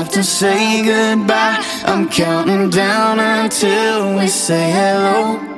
have to say goodbye. I'm counting down until we say hello.